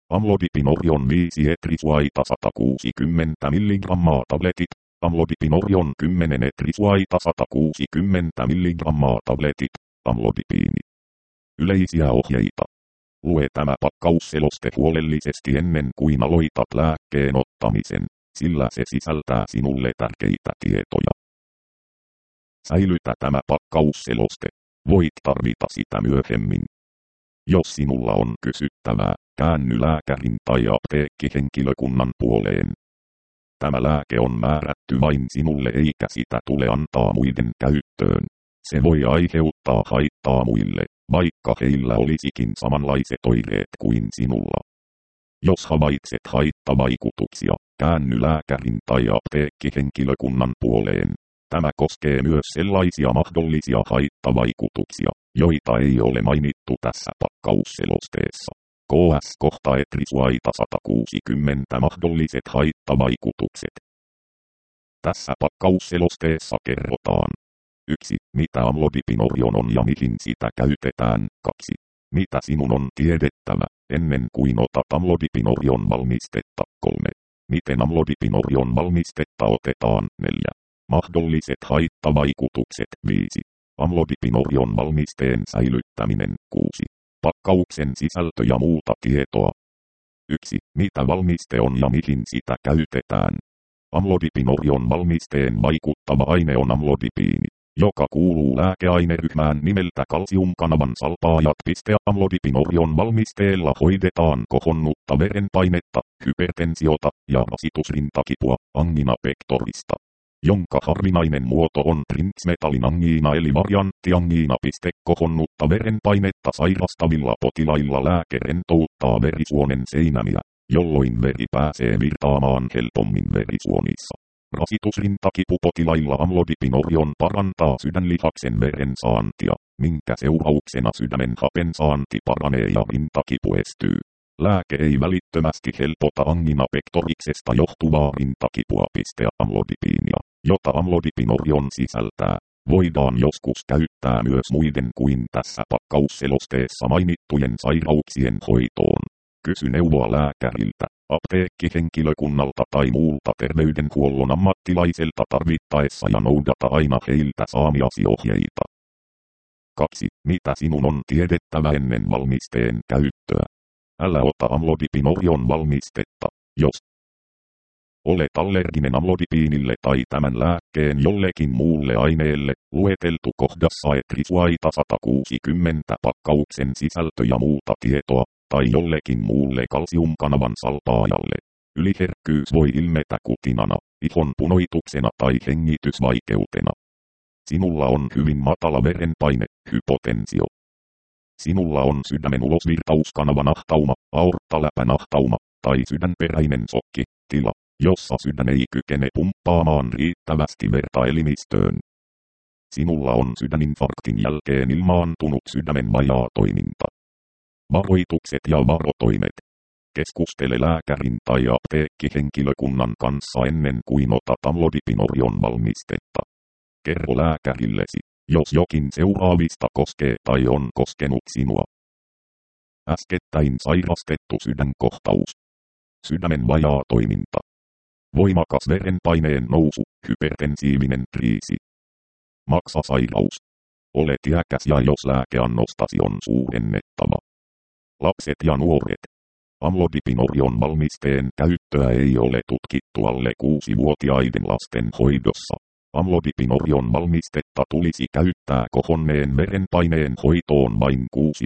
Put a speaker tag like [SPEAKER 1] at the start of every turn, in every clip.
[SPEAKER 1] Amlodipinorion 5 etrisuaita 160 mg tabletit. Amlodipinorion 10 etrisuaita 160 mg tabletit. Amlodipiini. Yleisiä ohjeita. Lue tämä pakkausseloste huolellisesti ennen kuin aloitat lääkkeen ottamisen, sillä se sisältää sinulle tärkeitä tietoja. Säilytä tämä pakkausseloste. Voit tarvita sitä myöhemmin. Jos sinulla on kysyttävää, käänny lääkärin tai apteekkihenkilökunnan puoleen. Tämä lääke on määrätty vain sinulle eikä sitä tule antaa muiden käyttöön. Se voi aiheuttaa haittaa muille, vaikka heillä olisikin samanlaiset oireet kuin sinulla. Jos havaitset haittavaikutuksia, käänny lääkärin tai apteekkihenkilökunnan puoleen. Tämä koskee myös sellaisia mahdollisia haittavaikutuksia, joita ei ole mainittu tässä pakkausselosteessa. KS kohta etrisuaita 160 mahdolliset haittavaikutukset. Tässä pakkausselosteessa kerrotaan. 1. Mitä amlodipinorion on ja mihin sitä käytetään. 2. Mitä sinun on tiedettävä, ennen kuin otat amlodipinorion valmistetta. 3. Miten amlodipinorion valmistetta otetaan. 4. Mahdolliset haittavaikutukset. 5. Amlodipinorion valmisteen säilyttäminen. 6. Pakkauksen sisältö ja muuta tietoa. 1. Mitä valmiste on ja mihin sitä käytetään. Amlodipinorion valmisteen vaikuttava aine on amlodipiini, joka kuuluu lääkeaineryhmään nimeltä kalsiumkanavan salpaajat. Amlodipinorion valmisteella hoidetaan kohonnutta verenpainetta, hypertensiota ja rasitusrintakipua angina pectorista, jonka harvinainen muoto on transmetallin angiina eli varianttiangiina. Kohonnutta verenpainetta sairastavilla potilailla lääke rentouttaa verisuonen seinämiä, jolloin veri pääsee virtaamaan helpommin verisuonissa. Rasitusrintakipupotilailla amlodipinorion parantaa sydänlihaksen verensaantia, minkä seurauksena sydämen hapensaanti paranee ja rintakipu estyy. Lääke ei välittömästi helpota angina pectoriksesta johtuvaa rintakipua. Amlodipiinia, jota amlodipinorion sisältää, voidaan joskus käyttää myös muiden kuin tässä pakkausselosteessa mainittujen sairauksien hoitoon. Kysy neuvoa lääkäriltä, apteekkihenkilökunnalta tai muulta terveydenhuollon ammattilaiselta tarvittaessa ja noudata aina heiltä saamiasi ohjeita. 2. Mitä sinun on tiedettävä ennen valmisteen käyttöä? Älä ota amlodipinorion valmistetta, jos olet allerginen amlodipiinille tai tämän lääkkeen jollekin muulle aineelle. Lueteltu kohdassa etrisuaita 160 pakkauksen sisältö ja muuta tietoa, tai jollekin muulle kalsiumkanavan salpaajalle. Yliherkkyys voi ilmetä kutinana, ihon punoituksena tai hengitysvaikeutena. Sinulla on hyvin matala verenpaine, hypotensio. Sinulla on sydämen ulosvirtauskanavan ahtauma, aorttaläpänahtauma, tai sydänperäinen sokki, tila, jossa sydän ei kykene pumppaamaan riittävästi verta elimistöön. Sinulla on sydäninfarktin jälkeen ilmaantunut sydämen vajaa toiminta. Varoitukset ja varotoimet. Keskustele lääkärin tai apteekkihenkilökunnan kanssa ennen kuin otat amlodipinorion valmistetta. Kerro lääkärillesi, jos jokin seuraavista koskee tai on koskenut sinua. Äskettäin sairastettu sydänkohtaus. Sydämen vajaa toiminta. Voimakas verenpaineen nousu, hypertensiivinen kriisi. Maksasairaus. Olet iäkäs ja jos lääkeannostasi on suurennettava. Lapset ja nuoret. Amlodipinorion valmisteen käyttöä ei ole tutkittu alle 6-vuotiaiden lasten hoidossa. Amlodipinorion valmistetta tulisi käyttää kohonneen verenpaineen hoitoon vain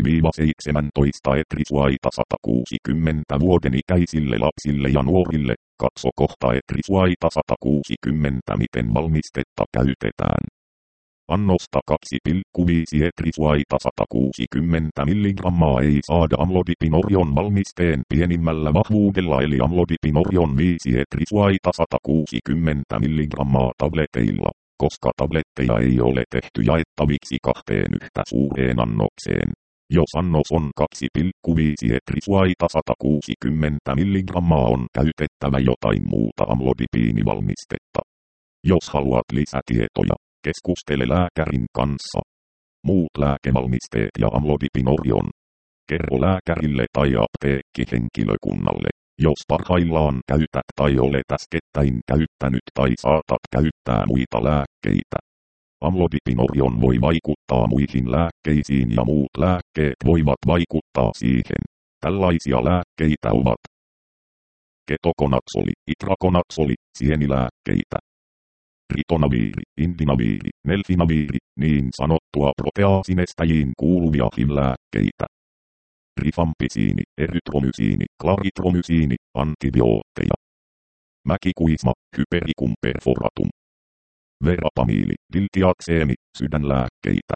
[SPEAKER 1] 6-17 etrisuaita 160 vuoden ikäisille lapsille ja nuorille. Katso kohta etrisuaita 160 miten valmistetta käytetään. Annosta 2,5 etrisuaita 160 mg ei saada amlodipinorion valmisteen pienimmällä vahvuudella eli amlodipinorion 5 etrisuaita 160 mg tableteilla, koska tabletteja ei ole tehty jaettaviksi kahteen yhtä suureen annokseen. Jos annos on 2,5 etrisuaita 160 mg on käytettävä jotain muuta amlodipiinivalmistetta. Jos haluat lisätietoja, keskustele lääkärin kanssa. Muut lääkevalmisteet ja amlodipinorion. kerro lääkärille tai apteekkihenkilökunnalle, jos parhaillaan käytät tai olet äskettäin käyttänyt tai saatat käyttää muita lääkkeitä. Amlodipinorion voi vaikuttaa muihin lääkkeisiin ja muut lääkkeet voivat vaikuttaa siihen. Tällaisia lääkkeitä ovat ketokonatsoli, itrakonatsoli, sienilääkkeitä, ritonaviiri, indinaviiri, nelfinaviiri, niin sanottua proteaasinestäjiin kuuluvia HIV-lääkkeitä, rifampisiini, erytromysiini, klaritromysiini, antibiootteja, mäkikuisma, hypericum perforatum, verapamiili, diltiakseemi, sydänlääkkeitä,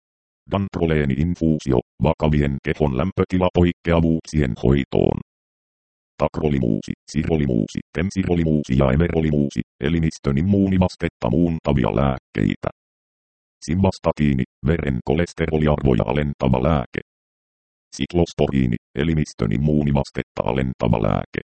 [SPEAKER 1] dantroleeni-infuusio, vakavien kehon lämpötilapoikkeavuuksien hoitoon, takrolimuusi, sirolimuusi, temsirolimuusi ja everolimuusi, elimistön immuunivastetta muuntavia lääkkeitä, simvastatiini, veren kolesteroliarvoja alentava lääke, siklosporiini, elimistön immuunivastetta alentava lääke.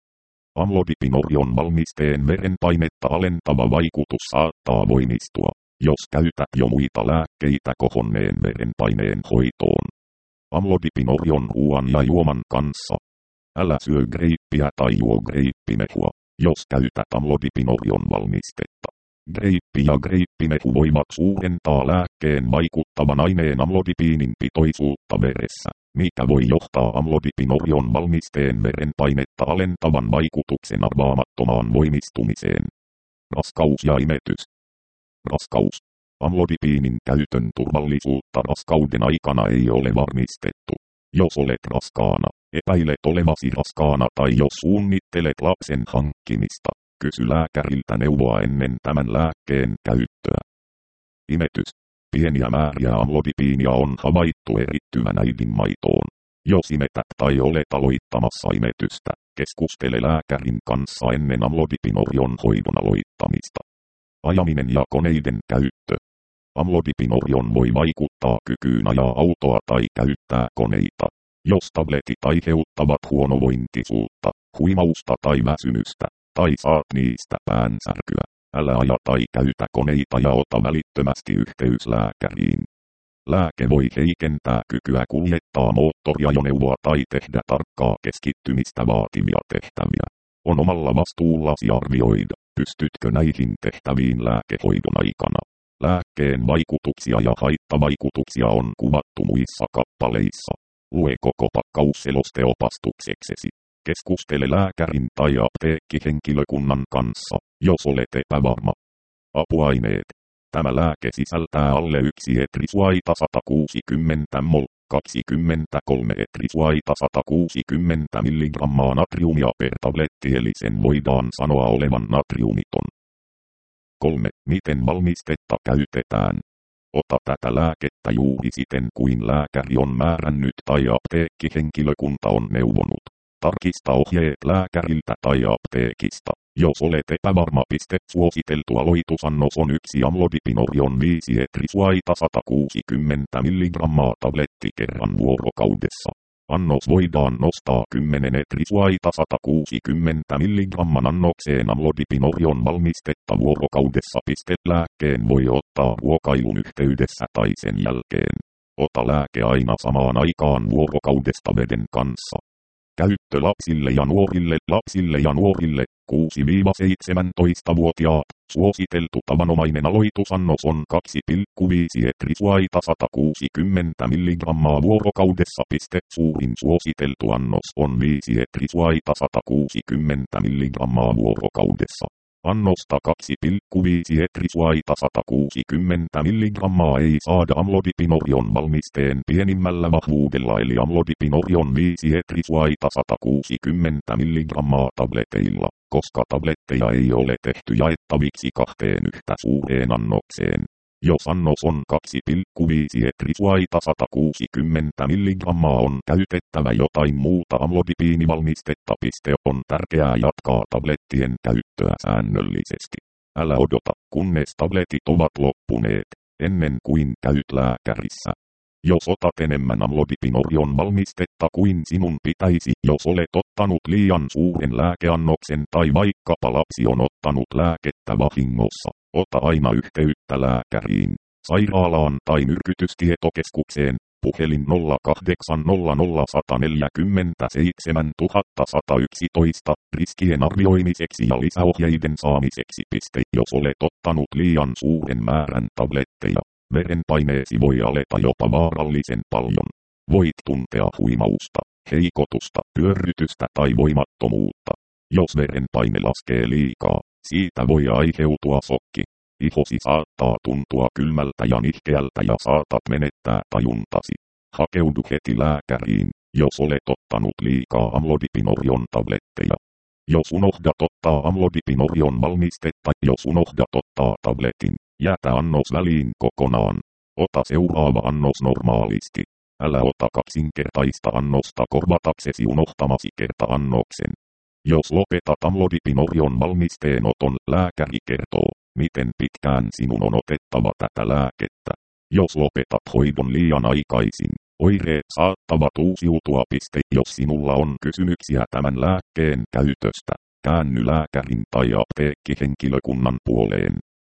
[SPEAKER 1] Amlodipinorion valmisteen verenpainetta alentava vaikutus saattaa voimistua, jos käytät jo muita lääkkeitä kohonneen verenpaineen hoitoon. Amlodipinorion ruoan ja juoman kanssa. Älä syö greippiä tai juo greippimehua, jos käytät amlodipinorion valmistetta. Greippi ja greippimehu voivat suurentaa lääkkeen vaikuttavan aineen amlodipiinin pitoisuutta veressä, mikä voi johtaa amlodipinorion valmisteen verenpainetta alentavan vaikutuksen arvaamattomaan voimistumiseen. Raskaus ja imetys. Raskaus. Amlodipiinin käytön turvallisuutta raskauden aikana ei ole varmistettu. Jos olet raskaana, epäilet olevasi raskaana tai jos suunnittelet lapsen hankkimista, kysy lääkäriltä neuvoa ennen tämän lääkkeen käyttöä. Imetys. Pieniä määriä amlodipiinia on havaittu erittyvän äidinmaitoon. Jos imetät tai olet aloittamassa imetystä, keskustele lääkärin kanssa ennen amlodipinorion hoidon aloittamista. Ajaminen ja koneiden käyttö. Amlodipinorion voi vaikuttaa kykyyn ajaa autoa tai käyttää koneita. Jos tabletit aiheuttavat huonovointisuutta, huimausta tai väsymystä, tai saat niistä päänsärkyä, älä aja tai käytä koneita ja ota välittömästi yhteys lääkäriin. Lääke voi heikentää kykyä kuljettaa moottoriajoneuvoa tai tehdä tarkkaa keskittymistä vaativia tehtäviä. On omalla vastuullasi arvioida, pystytkö näihin tehtäviin lääkehoidon aikana. Lääkkeen vaikutuksia ja haittavaikutuksia on kuvattu muissa kappaleissa. Lue koko pakkausseloste opastukseksesi. Keskustele lääkärin tai apteekkihenkilökunnan kanssa, jos olet epävarma. Apuaineet. Tämä lääke sisältää alle 1 etrisuaita 160 mol, 23 etrisuaita 160 mg natriumia per tabletti eli sen voidaan sanoa olevan natriumiton. 3. Miten valmistetta käytetään? Ota tätä lääkettä juuri siten kuin lääkäri on määrännyt tai apteekkihenkilökunta on neuvonut. Tarkista ohjeet lääkäriltä tai apteekista. Jos olet epävarma, suositeltu aloitusannos on 1 amlodipinorion 5 etrisuaita 160 mg tabletti kerran vuorokaudessa. Annos voidaan nostaa 10 etrisuaita 160 mg annokseen amlodipinorion valmistetta vuorokaudessa. Lääkkeen voi ottaa ruokailun yhteydessä tai sen jälkeen. Ota lääke aina samaan aikaan vuorokaudesta veden kanssa. Käyttö lapsille ja nuorille 6-17-vuotiaat. Suositeltu tavanomainen aloitusannos on 2,5 etrisuaita 160 mg vuorokaudessa. Suurin suositeltu annos on 5 etrisuaita 160 mg vuorokaudessa. Annosta 2,5 etrisuaita 160 mg ei saada amlodipinorion valmisteen pienimmällä vahvuudella eli amlodipinorion 5 etrisuaita 160 mg tableteilla, koska tabletteja ei ole tehty jaettaviksi 2 yhtä suureen annokseen. Jos annos on 2,5 etrisuaita 160 mg on käytettävä jotain muuta amlodipiinivalmistetta. On tärkeää jatkaa tablettien käyttöä säännöllisesti. Älä odota, kunnes tabletit ovat loppuneet, ennen kuin käyt lääkärissä. Jos otat enemmän amlodipinorion valmistetta kuin sinun pitäisi, jos olet ottanut liian suuren lääkeannoksen tai vaikkapa lapsi on ottanut lääkettä vahingossa, ota aina yhteyttä lääkäriin, sairaalaan tai myrkytystietokeskukseen, Puhelin 0800 riskien arvioimiseksi ja lisäohjeiden saamiseksi. Jos olet ottanut liian suuren määrän tabletteja, verenpaineesi voi aleta jopa vaarallisen paljon. Voit tuntea huimausta, heikotusta, pyörrytystä tai voimattomuutta. Jos verenpaine laskee liikaa, siitä voi aiheutua shokki. Ihosi saattaa tuntua kylmältä ja nihkeältä ja saatat menettää tajuntasi. Hakeudu heti lääkäriin, jos olet ottanut liikaa amlodipinorion tabletteja. Jos unohdat ottaa amlodipinorion valmistetta, jos unohdat ottaa tabletin, jätä annos väliin kokonaan. Ota seuraava annos normaalisti. Älä ota kaksinkertaista annosta korvataksesi unohtamasi kerta-annoksen. Jos lopetat amlodipinorion valmisteenoton, lääkäri kertoo, miten pitkään sinun on otettava tätä lääkettä. Jos lopetat hoidon liian aikaisin, oireet saattavat uusiutua. Jos sinulla on kysymyksiä tämän lääkkeen käytöstä, käänny lääkärin tai apteekkihenkilökunnan puoleen.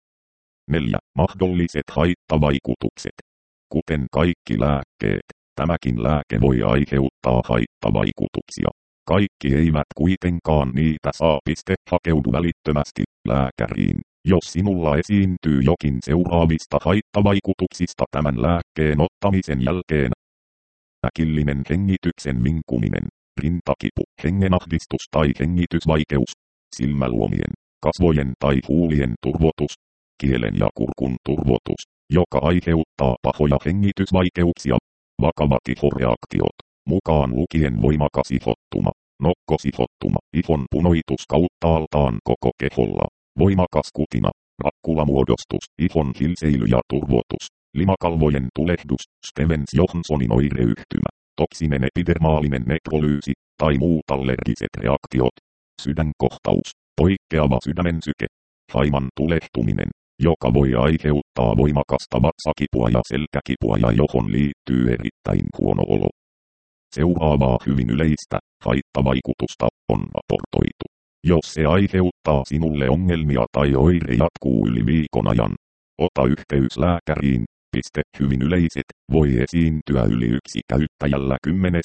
[SPEAKER 1] 4. Mahdolliset haittavaikutukset. Kuten kaikki lääkkeet, tämäkin lääke voi aiheuttaa haittavaikutuksia. Kaikki eivät kuitenkaan niitä saa. Hakeudu välittömästi lääkäriin, jos sinulla esiintyy jokin seuraavista haittavaikutuksista tämän lääkkeen ottamisen jälkeen. Äkillinen hengityksen vinkuminen, rintakipu, hengenahdistus tai hengitysvaikeus, silmäluomien, kasvojen tai huulien turvotus, kielen ja kurkun turvotus, joka aiheuttaa pahoja hengitysvaikeuksia, vakavat ihoreaktiot, mukaan lukien voimakas ihottuma, nokkosihottuma, ihon punoitus kauttaaltaan koko keholla, voimakas kutina, rakkulamuodostus, ihon hilseily ja turvotus, limakalvojen tulehdus, Stevens-Johnsonin oireyhtymä, toksinen epidermaalinen nekrolyysi tai muut allergiset reaktiot, sydänkohtaus, poikkeava sydämensyke, haiman tulehtuminen, joka voi aiheuttaa voimakasta vatsakipua ja selkäkipua ja johon liittyy erittäin huono olo. Seuraavaa hyvin yleistä haittavaikutusta on raportoitu. Jos se aiheuttaa sinulle ongelmia tai oire jatkuu yli viikon ajan, ota yhteys lääkäriin. Hyvin yleiset voi esiintyä yli yksi käyttäjällä 10.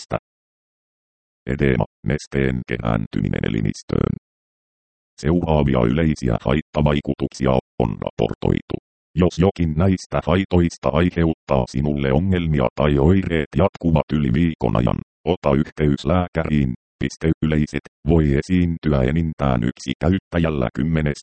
[SPEAKER 1] Edema, nesteen kerääntyminen elimistöön. Seuraavia yleisiä haittavaikutuksia on raportoitu. Jos jokin näistä haitoista aiheuttaa sinulle ongelmia tai oireet jatkuvat yli viikon ajan, ota yhteys lääkäriin. Yleiset voi esiintyä enintään yksi käyttäjällä 10.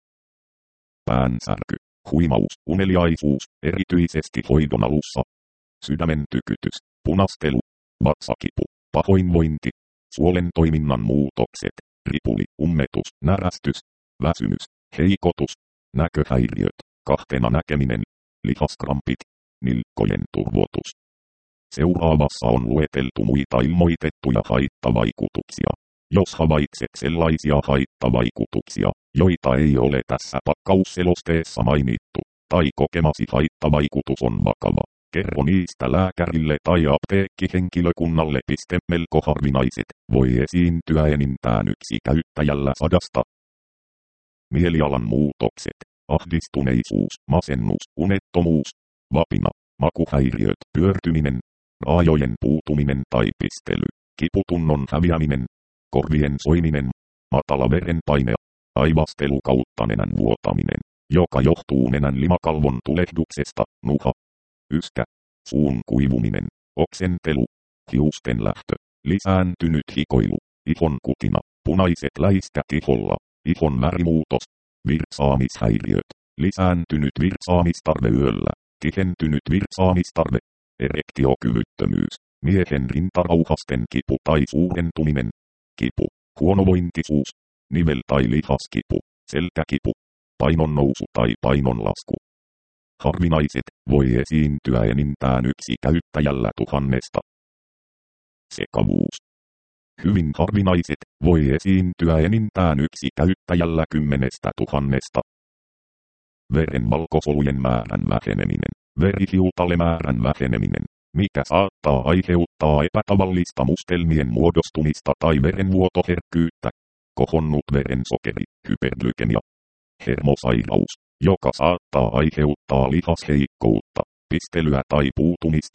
[SPEAKER 1] Päänsärky, huimaus, uneliaisuus, erityisesti hoidon alussa. Sydämen tykytys, punastelu, vatsakipu, pahoinvointi, suolen toiminnan muutokset, ripuli, ummetus, närästys, väsymys, heikotus, näköhäiriöt, kahtena näkeminen, lihaskrampit, nilkkojen turvotus. Seuraavassa on lueteltu muita ilmoitettuja haittavaikutuksia. Jos havaitset sellaisia haittavaikutuksia, joita ei ole tässä pakkausselosteessa mainittu, tai kokemasi haittavaikutus on vakava, kerro niistä lääkärille tai apteekkihenkilökunnalle. Melko harvinaiset, voi esiintyä enintään yksi käyttäjällä 100. Mielialan muutokset, ahdistuneisuus, masennus, unettomuus, vapina, makuhäiriöt, pyörtyminen, raajojen puutuminen tai pistely, kiputunnon häviäminen, korvien soiminen, matala verenpaine, aivastelu kautta nenän vuotaminen, joka johtuu nenän limakalvon tulehduksesta, nuha, yskä, suun kuivuminen, oksentelu, hiusten lähtö, lisääntynyt hikoilu, ihon kutina, punaiset läiskät iholla, ihon värimuutos, virtsaamishäiriöt, lisääntynyt virtsaamistarve yöllä, tihentynyt virtsaamistarve, erektiokyvyttömyys, miehen rintarauhasten kipu tai suurentuminen, kipu, huonovointisuus, nivel- tai lihaskipu, selkäkipu, painonnousu tai painonlasku. Harvinaiset, voi esiintyä enintään yksi käyttäjällä 1000. Sekavuus. Hyvin harvinaiset, voi esiintyä enintään yksi käyttäjällä 10 000. Veren valkosolujen määrän väheneminen, verihiutalemäärän väheneminen, mikä saattaa aiheuttaa epätavallista mustelmien muodostumista tai verenvuotoherkkyyttä, kohonnut verensokeri, hyperglykemia, hermosairaus, joka saattaa aiheuttaa lihasheikkoutta, pistelyä tai puutumista,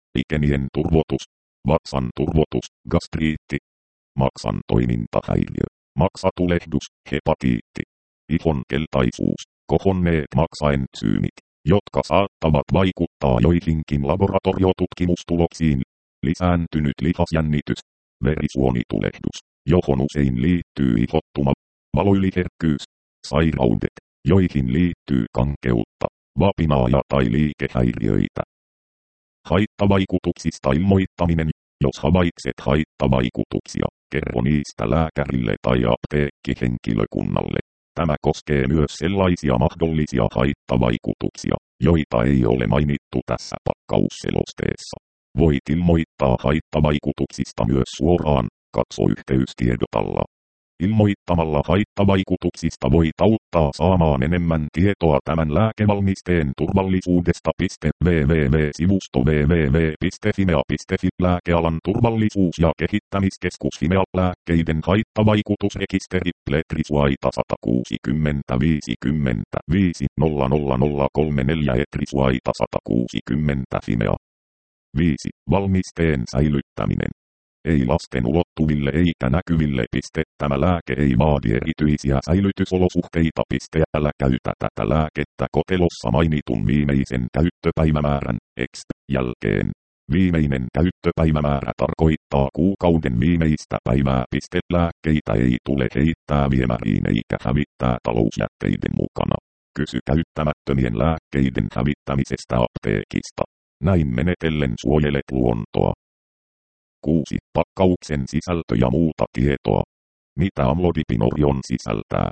[SPEAKER 1] ikenien turvotus, vatsan turvotus, gastriitti, maksan toimintahäiriö, maksatulehdus, hepatiitti, ihon keltaisuus, kohonneet maksaentsyymit, jotka saattavat vaikuttaa joihinkin laboratoriotutkimustuloksiin, lisääntynyt lihasjännitys, verisuonitulehdus, johon usein liittyy ihottuma, valoyliherkkyys, sairaudet, joihin liittyy kankeutta, vapinaa ja tai liikehäiriöitä. Haittavaikutuksista ilmoittaminen. Jos havaitset haittavaikutuksia, kerro niistä lääkärille tai apteekkihenkilökunnalle. Tämä koskee myös sellaisia mahdollisia haittavaikutuksia, joita ei ole mainittu tässä pakkausselosteessa. Voit ilmoittaa haittavaikutuksista myös suoraan, katso yhteystiedot alla. Ilmoittamalla haittavaikutuksista voit auttaa saamaan enemmän tietoa tämän lääkevalmisteen turvallisuudesta. www.sivusto www.fimea.fi Lääkealan turvallisuus- ja kehittämiskeskus Fimea lääkkeiden haittavaikutusrekisteri Letrisuaita 160 55 00034 Letrisuaita 160 Fimea. 5. Valmisteen säilyttäminen. Ei lasten ulottuville eikä näkyville. Tämä lääke ei vaadi erityisiä säilytysolosuhteita. Älä käytä tätä lääkettä kotelossa mainitun viimeisen käyttöpäivämäärän jälkeen. Viimeinen käyttöpäivämäärä tarkoittaa kuukauden viimeistä päivää. Lääkkeitä ei tule heittää viemäriin eikä hävittää talousjätteiden mukana. Kysy käyttämättömien lääkkeiden hävittämisestä apteekista. Näin menetellen suojelet luontoa. 6. Pakkauksen sisältö ja muuta tietoa. Mitä amlodipinorion sisältää?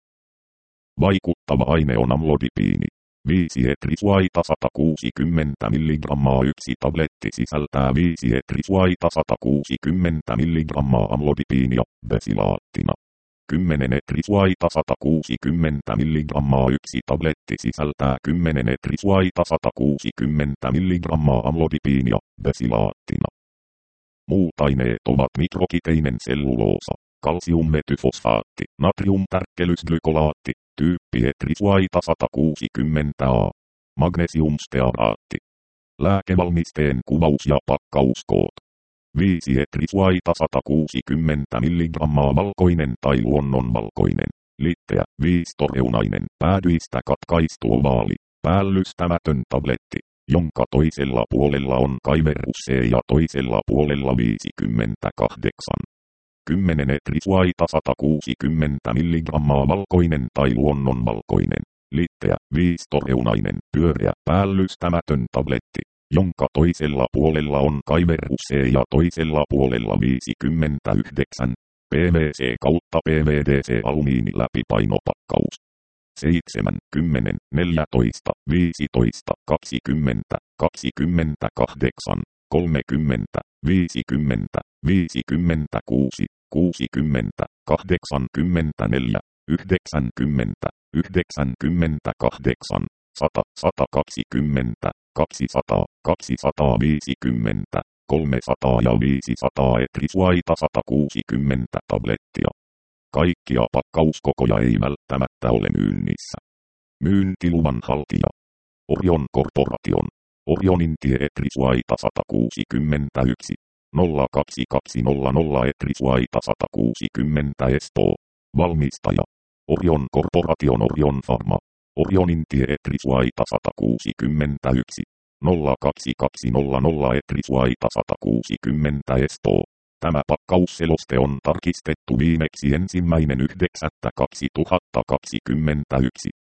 [SPEAKER 1] Vaikuttava aine on amlodipiini. 5 etrisuaita 160 mg. Yksi tabletti sisältää 5 etrisuaita 160 mg amlodipiinia besilaattina. 10 etrisuaita 160 mg. Yksi tabletti sisältää 10 etrisuaita 160 mg amlodipiinia besilaattina. Muut aineet ovat mikrokiteinen selluloosa, kalsiummetyfosfaatti, natriumtärkkelysglykolaatti, tyyppi etrisuaita 160A, magnesiumstearaatti. Lääkevalmisteen kuvaus ja pakkauskoot. 5 etrisuaita 160 mg valkoinen tai luonnonvalkoinen, litteä 5 toreunainen, päädyistä katkaistu ovaali, päällystämätön tabletti, jonka toisella puolella on kaiverus C ja toisella puolella 58. 10 etrisuaita 160 mg valkoinen tai luonnonvalkoinen, litteä 5 toreunainen, pyöreä, päällystämätön tabletti, jonka toisella puolella on kaiverus C ja toisella puolella 59. PVC kautta PVDC alumiiniläpipainopakkaus. 7, 10, 14, 15, 20, 28, 30, 50, 56, 60, 84, 90, 98, 100, 120, 200, 250, 300 ja 500 etrisuaita 160 tablettia. Kaikkia pakkauskokoja ei välttämättä ole myynnissä. Myyntiluvan haltija. Orion Corporation. Orionin tie etrisuaita 161. 02200 etrisuaita 160 Espoo. Valmistaja. Orion Corporation Orion Pharma. Orionin tie etrisuaita 161. 02200 etrisuaita 160 Espoo. Tämä pakkausseloste on tarkistettu viimeksi 1.9.2021.